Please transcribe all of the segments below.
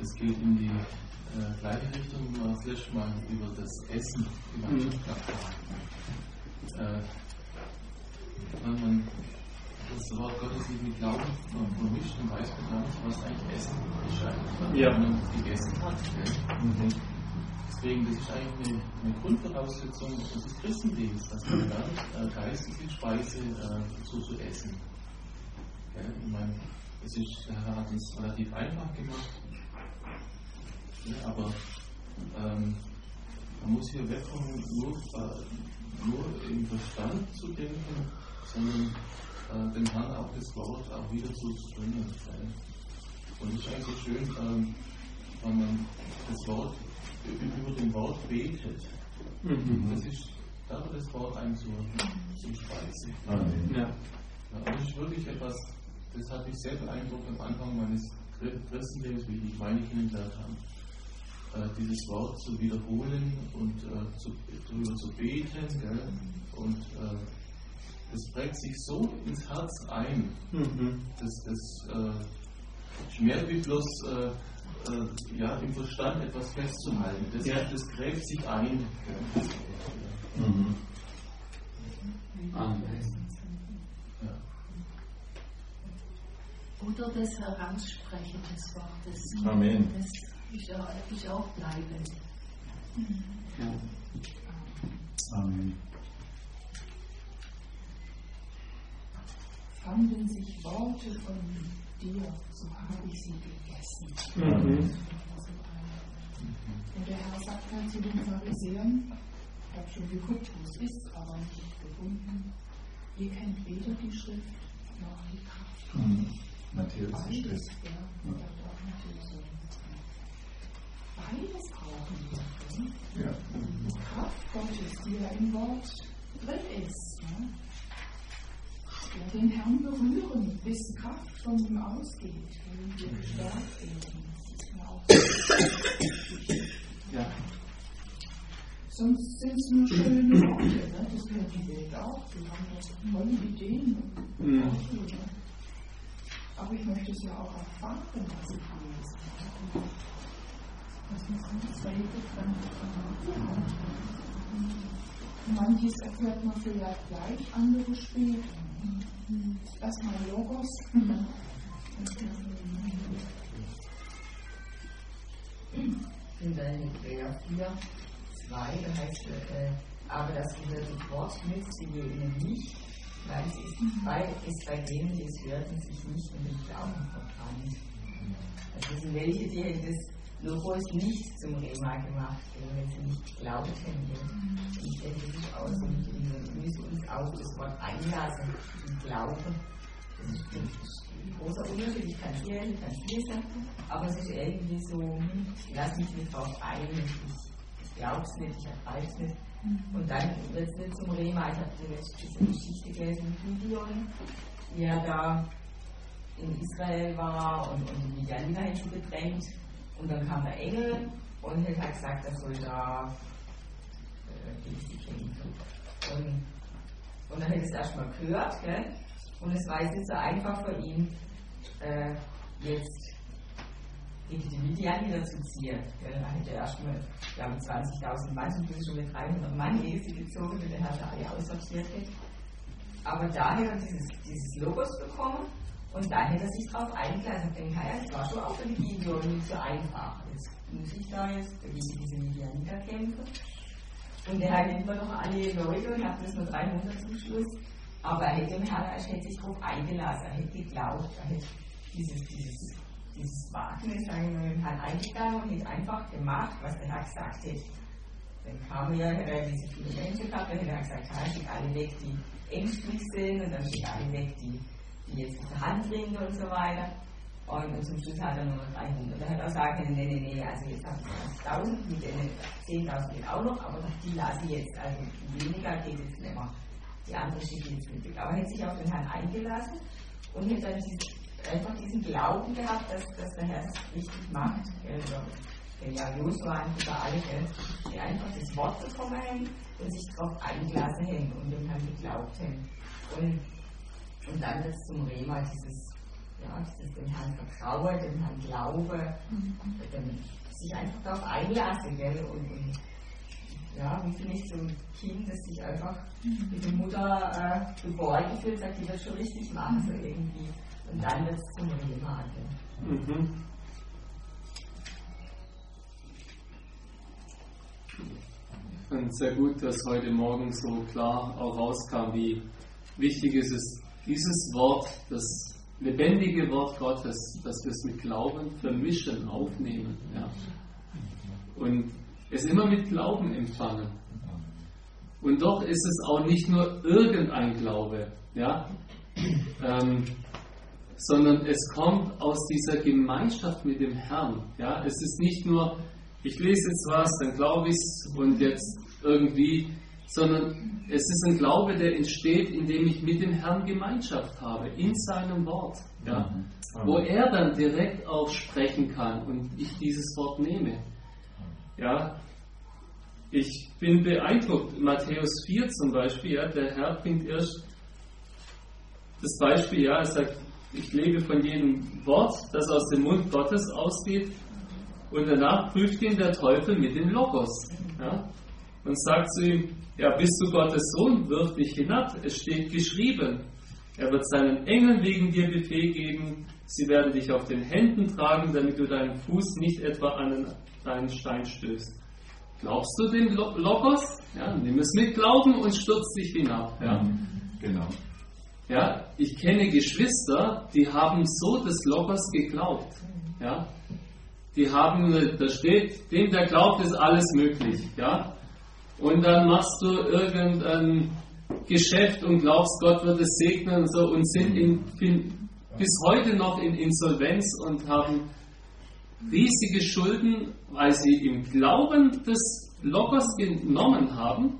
das geht in die gleiche Richtung, wie wir das letzte Mal über das Essen Gemeinschaft gehabt haben. Wenn man das Wort Gottes nicht mit Glauben vermischt, dann weiß man gar nicht, was eigentlich Essen ist, wenn man gegessen hat. Deswegen, das ist eigentlich eine Grundvoraussetzung des Christenlebens, dass man lernt, geistliche Speise zu essen. Ich meine, der Herr hat es relativ einfach gemacht, aber man muss hier wegkommen, nur im Verstand zu denken, sondern dem Herrn auch das Wort auch wieder zuzubringen. Und es ist eigentlich so schön, wenn man das Wort über dem Wort betet. Das ist, da wird das Wort einem zum Speise. Ja. Und das ist wirklich etwas, das hat mich sehr beeindruckt am Anfang meines Christenlebens, wie die Gemeinde kennengelernt haben. Dieses Wort zu wiederholen und darüber zu beten, gell? Und das prägt sich so ins Herz ein, dass das ist mehr wie bloß im Verstand etwas festzuhalten. Das gräbt sich ein. Oder das Heraussprechen des Wortes. Amen. Das ist auch bleibend. Ja. Amen. Fanden sich Worte von dir, so habe ich sie gegessen. Und der Herr sagt dann zu den Pharisäern, ich habe schon geguckt, wo es ist, aber nicht gefunden. Ihr kennt weder die Schrift noch die Kraft. Matthäus ist das. Beides brauchen wir. Ja. Die Kraft Gottes, die ja im Wort drin ist. Ne? Ja, den Herrn berühren, bis Kraft von ihm ausgeht, wenn wir gestärkt werden. Das ist mir auch so wichtig. Ja. Sonst sind es nur schöne Worte. Ne? Das wäre die Welt auch. Die haben doch tolle Ideen und Worte. Ne? Aber ich möchte es ja auch erfahren, was ich lese. Das muss nicht selten manches erfährt man vielleicht gleich, andere später. Erstmal Logos. In der Hebräer 4, 2, da heißt aber das gehörte Wort nützt sie ihnen nicht, weil es bei denen, die es hörten, sich nicht in den Glauben verbrannt. Also sind welche, die das Logos nicht zum Rema gemacht hätten, wenn sie nicht geglaubt hätten. Ich denke, das ist auch so, wir müssen uns auf das Wort einlassen und glauben. Das ist ein großer Unterschied, ich kann es lesen, aber es ist irgendwie so, lass mich nicht drauf ein, ich glaube es nicht, ich ergreife es nicht. Und dann wird es nicht zum Rema. Ich habe diese Geschichte gelesen mit Gideon, wie er da in Israel war und die Midianiter hinzugedrängt. Und dann kam der Engel und hat gesagt, er soll da gegen sie kämpfen. Und dann hat er es erstmal gehört, gell? Und es war jetzt nicht so einfach für ihn, jetzt gegen die Midianiter zu ziehen. Da hätte er erstmal, glaube ich, 20.000 Mann und bis schon mit 300 Mann gezogen, wenn der Herr da alle aussortiert hätte. Aber da hat er dieses Logos bekommen und da hätte er sich drauf eingelassen. Ich denke, ja, das war schon auch für die Gideon nicht so einfach. Jetzt muss ich da jetzt gegen diese Midianiter kämpfen. Und der Herr nennt mir doch alle Leute und hat das nur 300 zum Schluss. Aber er hätte sich darauf eingelassen, er hätte geglaubt, er hätte dieses Wagnis, sagen wir mal, mit dem Herrn eingegangen und hätte einfach gemacht, was der Herr gesagt hat. Dann kamen ja diese vielen Menschen gehabt, dann hat er gesagt, schickt alle weg, die ängstlich sind, und dann schickt alle weg, die jetzt aus der Hand trinken und so weiter. Und zum Schluss hat er nur noch 300. Da hat er auch gesagt, nee, also jetzt habe ich 1000, mit denen 10.000 geht auch noch, aber die lasse ich jetzt, also weniger geht jetzt nicht mehr. Die andere schickt jetzt nicht. Aber er hat sich auf den Herrn eingelassen und hat dann einfach diesen Glauben gehabt, dass der Herr es richtig macht. Ja, Josua und alle, die einfach das Wort bekommen haben und sich darauf eingelassen haben und dem Herrn geglaubt haben. Und dann wird es zum Rema, Ja, das dem Herrn vertraue, dem Herrn glaube, sich einfach darauf einlassen, gell? Und ja, wie finde ich so ein Kind, das sich einfach mit der Mutter geborgen fühlt, sagt, die wird schon richtig machen, so irgendwie. Und dann wird es zum Rema. Mhm. Ich fand es sehr gut, dass heute Morgen so klar auch rauskam, wie wichtig ist es, dieses Wort, das lebendige Wort Gottes, dass wir es mit Glauben vermischen, aufnehmen. Ja. Und es immer mit Glauben empfangen. Und doch ist es auch nicht nur irgendein Glaube, ja, sondern es kommt aus dieser Gemeinschaft mit dem Herrn. Ja. Es ist nicht nur, ich lese jetzt was, dann glaube ich es und jetzt irgendwie, sondern es ist ein Glaube, der entsteht, indem ich mit dem Herrn Gemeinschaft habe, in seinem Wort. Ja, wo er dann direkt auch sprechen kann und ich dieses Wort nehme. Ja, ich bin beeindruckt. Matthäus 4 zum Beispiel, ja, der Herr bringt erst das Beispiel, ja, er sagt, ich lebe von jedem Wort, das aus dem Mund Gottes ausgeht, und danach prüft ihn der Teufel mit dem Logos. Ja, und sagt zu ihm, ja, bist du Gottes Sohn, wirf dich hinab, es steht geschrieben. Er wird seinen Engeln wegen dir Befehl geben, sie werden dich auf den Händen tragen, damit du deinen Fuß nicht etwa an einen Stein stößt. Glaubst du den Logos? Ja, nimm es mit Glauben und stürz dich hinab. Ja. Genau. Ja, ich kenne Geschwister, die haben so des Logos geglaubt. Ja. Die haben, da steht, dem der glaubt, ist alles möglich. Ja. Und dann machst du irgendein Geschäft und glaubst, Gott wird es segnen und so und sind bis heute noch in Insolvenz und haben riesige Schulden, weil sie im Glauben des Logos genommen haben.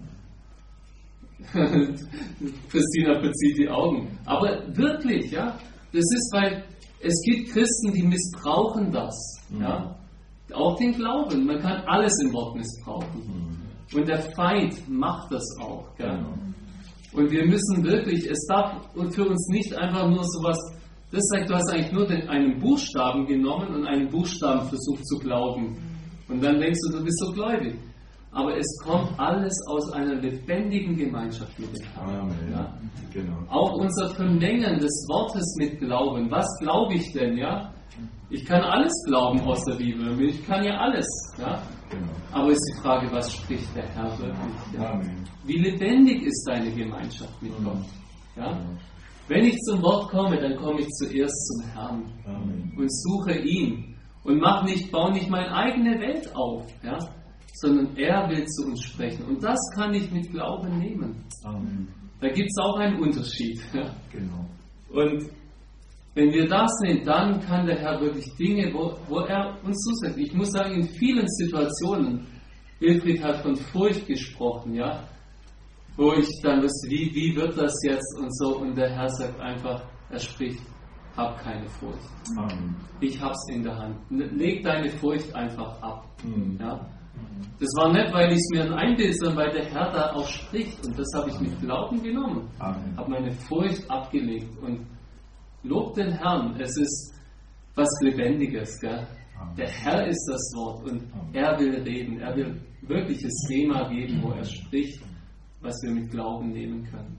Christina verzieht die Augen. Aber wirklich, ja, das ist, weil es gibt Christen, die missbrauchen das. Ja? Auch den Glauben. Man kann alles im Wort missbrauchen. Und der Feind macht das auch. Ja? Und wir müssen wirklich, es darf für uns nicht einfach nur sowas, das sagt, du hast eigentlich nur einen Buchstaben genommen und einen Buchstaben versucht zu glauben. Und dann denkst du bist so gläubig. Aber es kommt alles aus einer lebendigen Gemeinschaft mit dem Herrn. Amen. Ja? Genau. Auch unser Vermengen des Wortes mit Glauben. Was glaube ich denn? Ja? Ich kann alles glauben aus der Bibel. Ich kann ja alles. Ja? Genau. Aber ist die Frage, was spricht der Herr wirklich? Ja? Amen. Wie lebendig ist deine Gemeinschaft mit Gott? Ja? Wenn ich zum Wort komme, dann komme ich zuerst zum Herrn. Amen. Und suche ihn. Und baue nicht meine eigene Welt auf. Ja? Sondern er will zu uns sprechen. Und das kann ich mit Glauben nehmen. Amen. Da gibt es auch einen Unterschied. Ja? Genau. Und wenn wir das nehmen, dann kann der Herr wirklich Dinge, wo er uns zusagt. Ich muss sagen, in vielen Situationen, Wilfried hat von Furcht gesprochen, ja, wo ich dann wusste, wie wird das jetzt und so. Und der Herr sagt einfach, er spricht, hab keine Furcht. Amen. Ich hab's in der Hand. Leg deine Furcht einfach ab. Ja? Das war nicht, weil ich es mir einbilde, sondern weil der Herr da auch spricht. Und das habe ich mit Glauben genommen. Amen. Habe meine Furcht abgelegt und lob den Herrn. Es ist was Lebendiges. Gell? Der Herr ist das Wort und er will reden. Er will wirkliches Thema geben, wo er spricht, was wir mit Glauben nehmen können.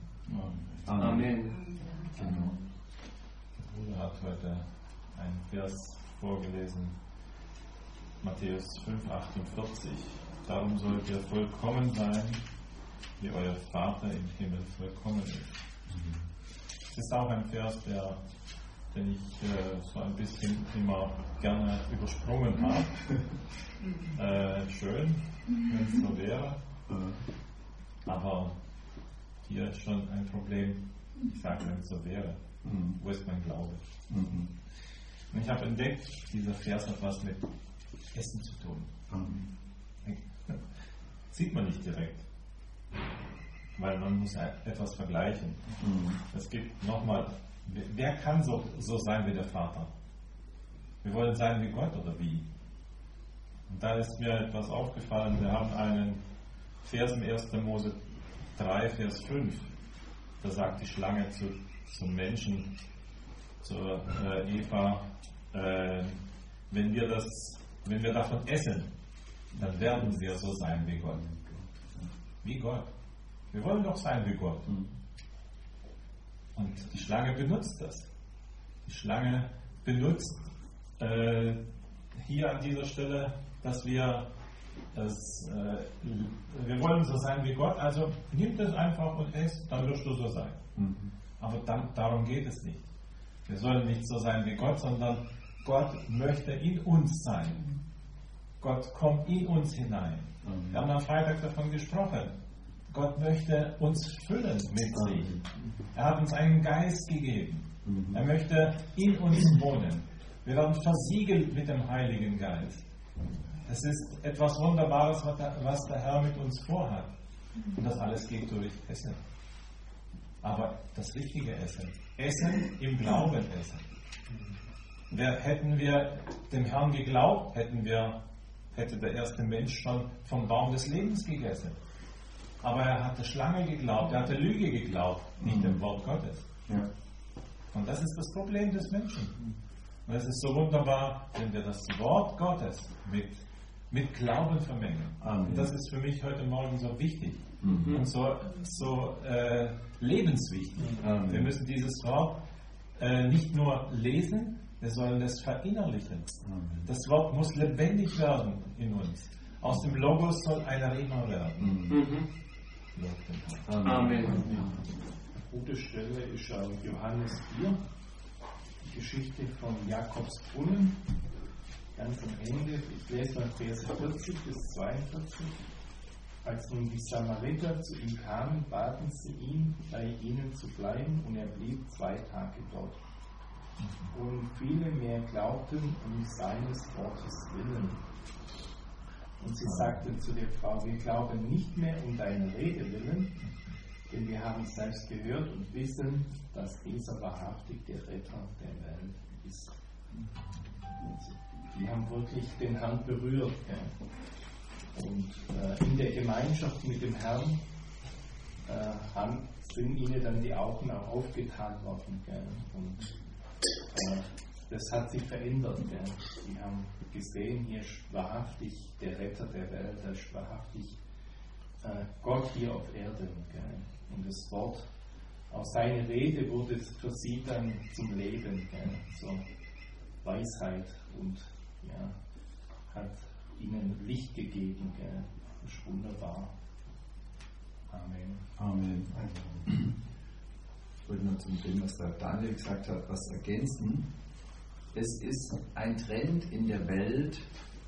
Amen. Genau. Der Bruder hat heute einen Vers vorgelesen, Matthäus 5,48. Darum sollt ihr vollkommen sein, wie euer Vater im Himmel vollkommen ist. Es ist auch ein Vers, den ich so ein bisschen immer gerne übersprungen habe. Schön, wenn es so wäre. Aber hier ist schon ein Problem. Ich sage, wenn es so wäre. Wo ist mein Glaube? Und ich habe entdeckt, dieser Vers hat was mit Essen zu tun. Sieht man nicht direkt, weil man muss etwas vergleichen. Es gibt nochmal, wer kann so sein wie der Vater? Wir wollen sein wie Gott oder wie? Und da ist mir etwas aufgefallen, wir haben einen Vers im 1. Mose 3, Vers 5. Da sagt die Schlange zum Menschen, zur Eva, wenn wir davon essen, dann werden wir so sein wie Gott. Wie Gott. Wir wollen doch sein wie Gott. Und die Schlange benutzt das. Die Schlange benutzt hier an dieser Stelle, dass wir wollen so sein wie Gott, also nimm das einfach und ess, dann wirst du so sein. Aber darum geht es nicht. Wir sollen nicht so sein wie Gott, sondern Gott möchte in uns sein. Gott kommt in uns hinein. Wir haben am Freitag davon gesprochen. Gott möchte uns füllen mit sich. Er hat uns einen Geist gegeben. Er möchte in uns wohnen. Wir werden versiegelt mit dem Heiligen Geist. Es ist etwas Wunderbares, was der Herr mit uns vorhat. Und das alles geht durch Essen. Aber das richtige Essen. Essen im Glauben essen. Hätten wir dem Herrn geglaubt, hätte der erste Mensch schon vom Baum des Lebens gegessen. Aber er hat der Schlange geglaubt, er hat der Lüge geglaubt, nicht dem Wort Gottes. Ja. Und das ist das Problem des Menschen. Und es ist so wunderbar, wenn wir das Wort Gottes mit Glauben vermengen. Und das ist für mich heute Morgen so wichtig und so lebenswichtig. Wir müssen dieses Wort nicht nur lesen, wir sollen es verinnerlichen. Das Wort muss lebendig werden in uns. Aus dem Logos soll ein Rema werden. Amen. Eine gute Stelle ist Johannes 4, die Geschichte von Jakobs Brunnen. Ganz am Ende, ich lese mal Verse 40 bis 42. Als nun die Samariter zu ihm kamen, baten sie ihn, bei ihnen zu bleiben, und er blieb 2 Tage dort. Und viele mehr glaubten um seines Wortes willen. Und sie sagten zu der Frau, wir glauben nicht mehr um deine Rede willen, denn wir haben selbst gehört und wissen, dass dieser wahrhaftig der Retter der Welt ist. Die haben wirklich den Herrn berührt. Ja. Und in der Gemeinschaft mit dem Herrn sind ihnen dann die Augen auch aufgetan worden. Ja. Und das hat sich verändert. Ja. Die haben gesehen, hier ist wahrhaftig der Retter der Welt, da ist wahrhaftig Gott hier auf Erden. Ja. Und das Wort, auch seine Rede wurde für sie dann zum Leben, ja. So Weisheit und ja, hat ihnen Licht gegeben. Gell? Das ist wunderbar. Amen. Amen. Ich wollte nur zum Thema, was der Daniel gesagt hat, was ergänzen. Es ist ein Trend in der Welt,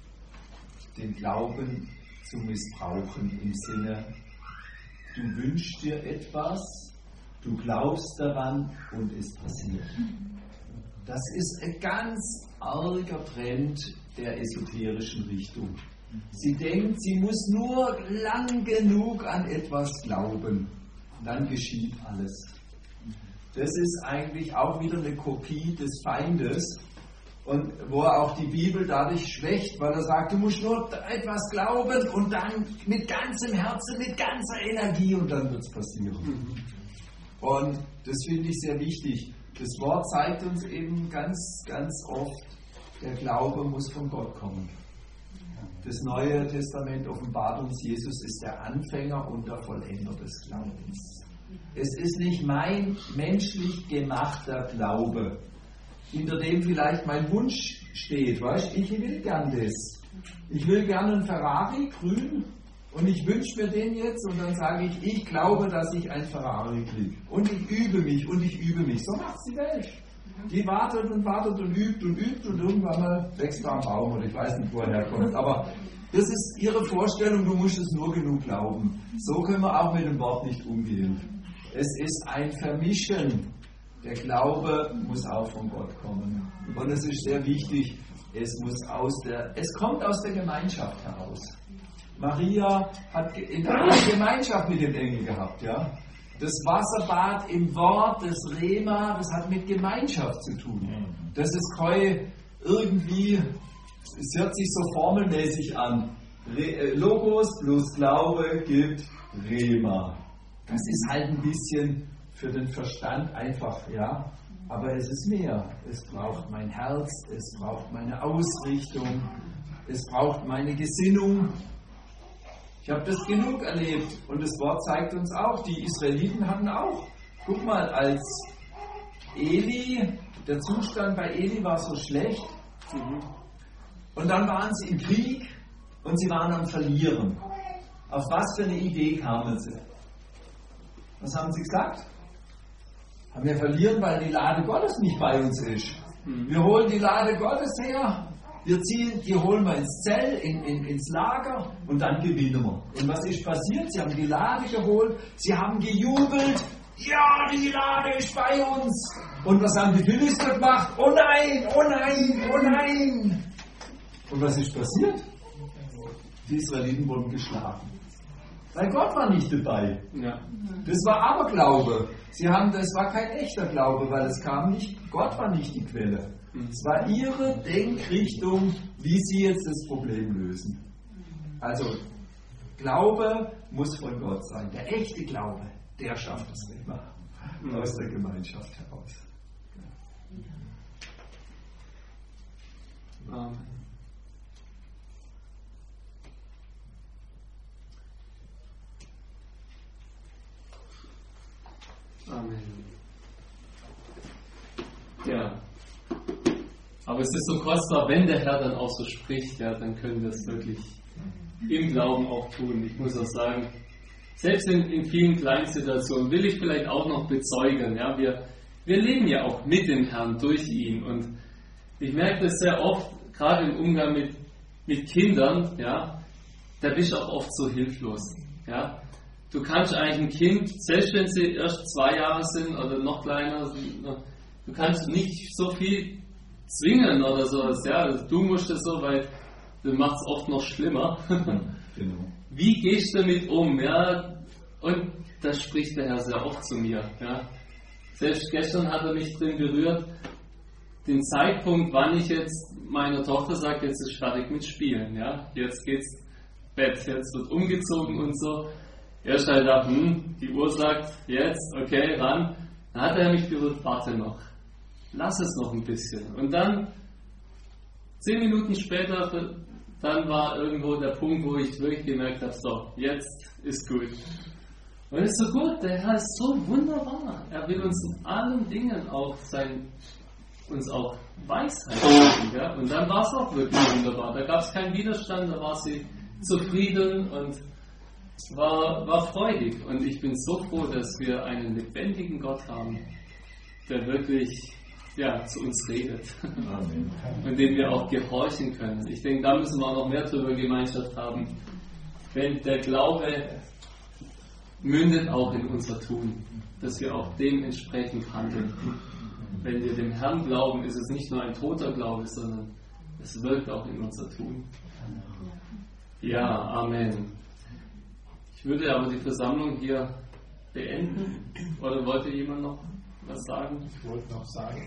den Glauben zu missbrauchen im Sinne, du wünschst dir etwas, du glaubst daran und es passiert. Das ist ein ganz arger Trend der esoterischen Richtung. Sie denkt, sie muss nur lang genug an etwas glauben, dann geschieht alles. Das ist eigentlich auch wieder eine Kopie des Feindes, und wo er auch die Bibel dadurch schwächt, weil er sagt, du musst nur etwas glauben und dann mit ganzem Herzen, mit ganzer Energie, und dann wird es passieren. Und das finde ich sehr wichtig. Das Wort zeigt uns eben ganz, ganz oft, der Glaube muss von Gott kommen. Das Neue Testament offenbart uns, Jesus ist der Anfänger und der Vollender des Glaubens. Es ist nicht mein menschlich gemachter Glaube, hinter dem vielleicht mein Wunsch steht. Weißt, ich will gern das. Ich will gerne einen Ferrari, grün, und ich wünsche mir den jetzt, und dann sage ich, ich glaube, dass ich einen Ferrari kriege. Und ich übe mich und ich übe mich. So macht die Welt. Die wartet und wartet und übt und irgendwann mal wächst da ein Baum, oder ich weiß nicht, wo er herkommt. Aber das ist ihre Vorstellung, du musst es nur genug glauben. So können wir auch mit dem Wort nicht umgehen. Es ist ein Vermischen. Der Glaube muss auch von Gott kommen. Und es ist sehr wichtig, es kommt aus der Gemeinschaft heraus. Maria hat eine Gemeinschaft mit dem Engel gehabt, ja. Das Wasserbad im Wort, das Rema, das hat mit Gemeinschaft zu tun. Das ist irgendwie, es hört sich so formelmäßig an. Logos plus Glaube gibt Rema. Das ist halt ein bisschen für den Verstand einfach, ja. Aber es ist mehr. Es braucht mein Herz, es braucht meine Ausrichtung, es braucht meine Gesinnung. Ich habe das genug erlebt und das Wort zeigt uns auch, die Israeliten hatten auch. Guck mal, als Eli, der Zustand bei Eli war so schlecht und dann waren sie im Krieg und sie waren am Verlieren. Auf was für eine Idee kamen sie? Was haben sie gesagt? Wir verlieren, weil die Lade Gottes nicht bei uns ist. Wir holen die Lade Gottes her, die holen wir ins Zelt, ins Lager und dann gewinnen wir. Und was ist passiert? Sie haben die Lade geholt, sie haben gejubelt. Ja, die Lade ist bei uns. Und was haben die Philister gemacht? Oh nein, oh nein, oh nein. Und was ist passiert? Die Israeliten wurden geschlagen. Weil Gott war nicht dabei. Ja. Das war Aberglaube. Das war kein echter Glaube, weil es kam nicht, Gott war nicht die Quelle. Es war ihre Denkrichtung, wie sie jetzt das Problem lösen. Also, Glaube muss von Gott sein. Der echte Glaube, der schafft es immer aus der Gemeinschaft heraus. Amen. Amen. Ja. Aber es ist so kostbar, wenn der Herr dann auch so spricht, ja, dann können wir es wirklich im Glauben auch tun. Ich muss auch sagen, selbst in vielen kleinen Situationen will ich vielleicht auch noch bezeugen, ja, wir leben ja auch mit dem Herrn durch ihn und ich merke das sehr oft, gerade im Umgang mit Kindern, ja, da bist du auch oft so hilflos, ja. Du kannst eigentlich ein Kind, selbst wenn sie erst 2 Jahre sind oder noch kleiner sind, du kannst nicht so viel zwingen oder sowas. Ja? Du musst es so, weil du machst es oft noch schlimmer. Genau. Wie gehst du damit um? Ja? Und da spricht der Herr sehr oft zu mir. Ja? Selbst gestern hat er mich drin berührt, den Zeitpunkt, wann ich jetzt meiner Tochter sage, jetzt ist fertig mit Spielen. Ja? Jetzt geht's Bett, jetzt wird umgezogen und so. Erst halt gedacht, die Uhr sagt, jetzt, okay, ran. Dann hat er mich berührt, warte noch. Lass es noch ein bisschen. Und dann, 10 Minuten später, dann war irgendwo der Punkt, wo ich wirklich gemerkt habe, so, jetzt ist gut. Und es ist so gut, der Herr ist so wunderbar. Er will uns in allen Dingen auch uns auch Weisheit geben. Ja? Und dann war es auch wirklich wunderbar. Da gab es keinen Widerstand, da war sie zufrieden und war freudig. Und ich bin so froh, dass wir einen lebendigen Gott haben, der wirklich zu uns redet. Amen. Und dem wir auch gehorchen können. Ich denke, da müssen wir auch noch mehr darüber Gemeinschaft haben. Wenn der Glaube mündet auch in unser Tun, dass wir auch dementsprechend handeln. Wenn wir dem Herrn glauben, ist es nicht nur ein toter Glaube, sondern es wirkt auch in unser Tun. Ja, Amen. Ich würde aber die Versammlung hier beenden. Oder wollte jemand noch was sagen? Ich wollte noch sagen,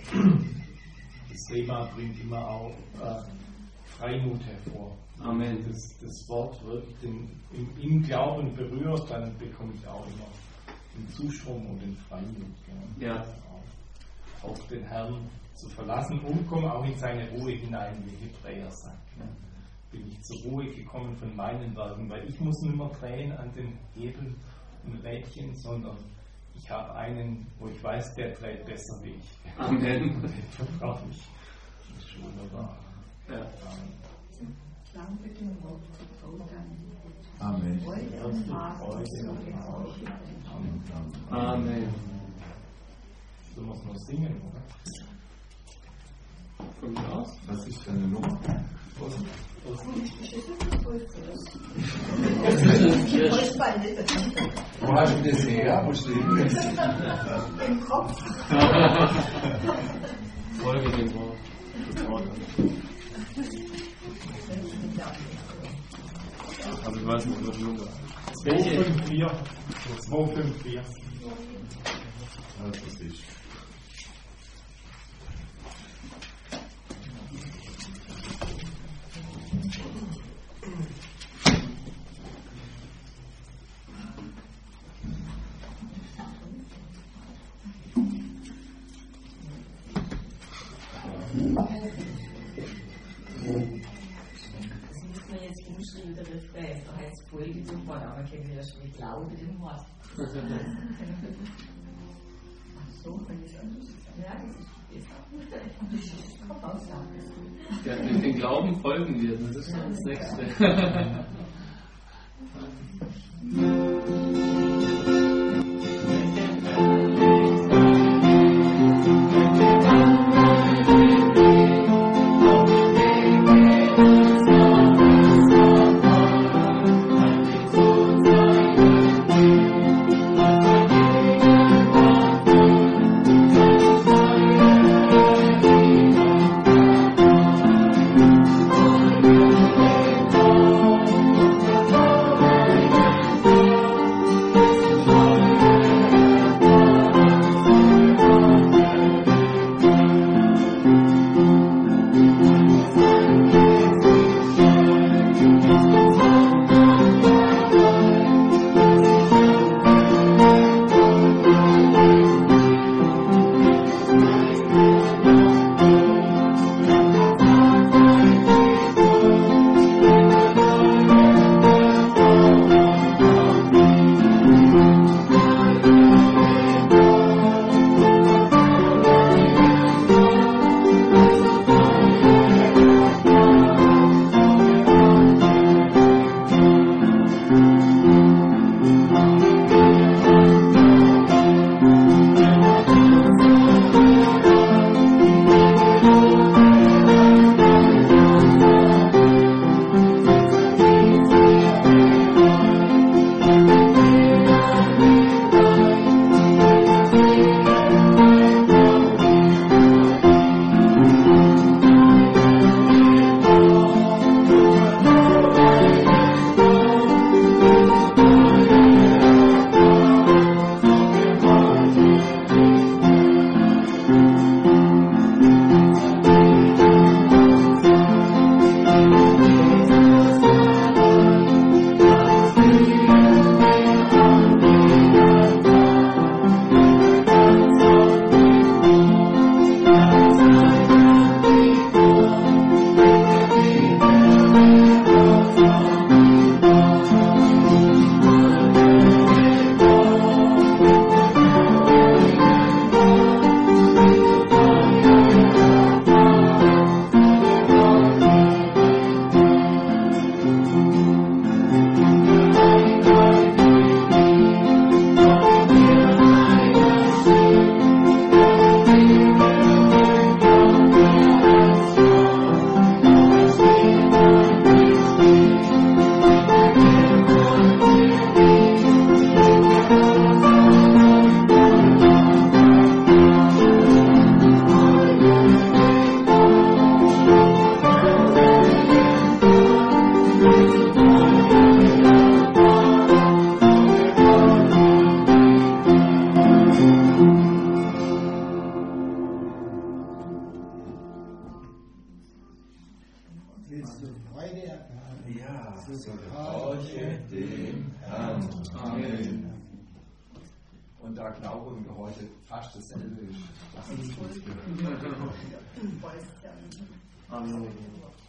das Rema bringt immer auch Freimut hervor. Amen. Das Wort wirklich im Glauben berührt, dann bekomme ich auch immer den Zustrom und den Freimut. Ja. Auch den Herrn zu verlassen und komme auch in seine Ruhe hinein, wie Hebräer sagt. Bin ich zur Ruhe gekommen von meinen Werken, weil ich muss nicht mehr drehen an den Hebeln und Rädchen, sondern ich habe einen, wo ich weiß, der dreht besser wie ich. Amen. Den verbrauche ich. Das ist wunderbar. Ja. Amen. Amen. Du musst noch singen, oder? Von mir aus? Was ist deine Nummer? Wo hast du das her? Wo steht das? Im Kopf. Folge dem Wort. Aber ich weiß nicht, was die Nummer ist. 254. 254. Das ist ich. geschrieben, der Refrain, da heißt es Folge dem Wort, aber man kennt ja schon mit Glaube dem Wort. Ach so, wenn ich anders sagen. Ja, das ist kommt aus, ja, mit dem Glauben folgen wir, das ist das Nächste. so gehorche dem Herrn. Amen. Und da Glaube und Gehorche fast dasselbe ist. Das ist gut. Amen.